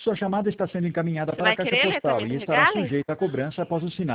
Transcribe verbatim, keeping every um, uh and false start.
Sua chamada está sendo encaminhada Você para a vai caixa querer postal letramento e de estará regales? sujeita a cobrança após o sinal.